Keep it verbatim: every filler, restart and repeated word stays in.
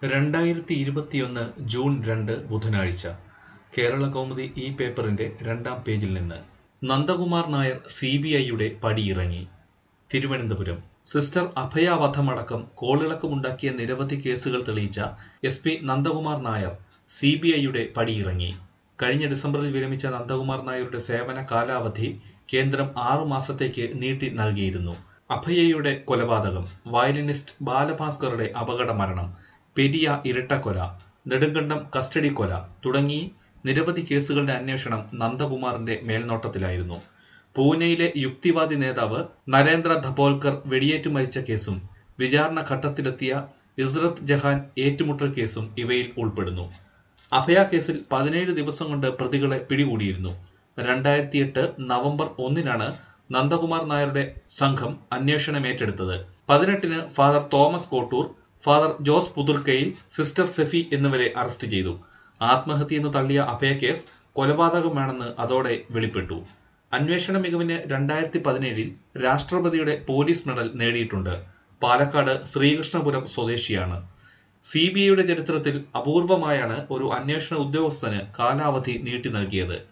രണ്ടായിരത്തി ഇരുപത്തിയൊന്ന് ജൂൺ രണ്ട് ബുധനാഴ്ച കേരളകൗമുദി ഈ പേപ്പറിന്റെ രണ്ടാം പേജിൽ നിന്ന് നന്ദകുമാർ നായർ സി ബി ഐയുടെ പടിയിറങ്ങി. തിരുവനന്തപുരം സിസ്റ്റർ അഭയ വധമടക്കം കോളിളക്കമുണ്ടാക്കിയ നിരവധി കേസുകൾ തെളിയിച്ച S P Nandakumar Nair C B ഐയുടെ പടിയിറങ്ങി. കഴിഞ്ഞ ഡിസംബറിൽ വിരമിച്ച നന്ദകുമാർ നായരുടെ സേവന കാലാവധി കേന്ദ്രം ആറു മാസത്തേക്ക് നീട്ടി നൽകിയിരുന്നു. അഭയയുടെ കൊലപാതകം, വയലിനിസ്റ്റ് ബാലഭാസ്കറുടെ അപകട മരണം, പെരിയ ഇരട്ടക്കൊല, നെടുങ്കണ്ടം കസ്റ്റഡി കൊല തുടങ്ങി നിരവധി കേസുകളുടെ അന്വേഷണം നന്ദകുമാറിന്റെ മേൽനോട്ടത്തിലായിരുന്നു. പൂനെയിലെ യുക്തിവാദി നേതാവ് നരേന്ദ്ര ധബോൽക്കർ വെടിയേറ്റു മരിച്ച കേസും വിചാരണ ഘട്ടത്തിലെത്തിയ ഇസ്രത്ത് ജഹാൻ ഏറ്റുമുട്ടൽ കേസും ഇവയിൽ ഉൾപ്പെടുന്നു. അഭയ കേസിൽ പതിനേഴ് ദിവസം കൊണ്ട് പ്രതികളെ പിടികൂടിയിരുന്നു. രണ്ടായിരത്തി എട്ട് നവംബർ ഒന്നിനാണ് നന്ദകുമാർ നായരുടെ സംഘം അന്വേഷണം ഏറ്റെടുത്തത്. പതിനെട്ടിന് father Thomas Kottoor, father Jose Puthurkkayil, sister Sephy എന്നിവരെ അറസ്റ്റ് ചെയ്തു. ആത്മഹത്യയെന്ന് തള്ളിയ അഭയ കേസ് കൊലപാതകമാണെന്ന് അതോടെ വെളിപ്പെട്ടു. അന്വേഷണ മികവിന് രണ്ടായിരത്തി പതിനേഴിൽ രാഷ്ട്രപതിയുടെ പോലീസ് മെഡൽ നേടിയിട്ടുണ്ട്. പാലക്കാട് ശ്രീകൃഷ്ണപുരം സ്വദേശിയാണ്. സി ബി ഐയുടെ ചരിത്രത്തിൽ അപൂർവമായാണ് ഒരു അന്വേഷണ ഉദ്യോഗസ്ഥന് കാലാവധി നീട്ടി നൽകിയത്.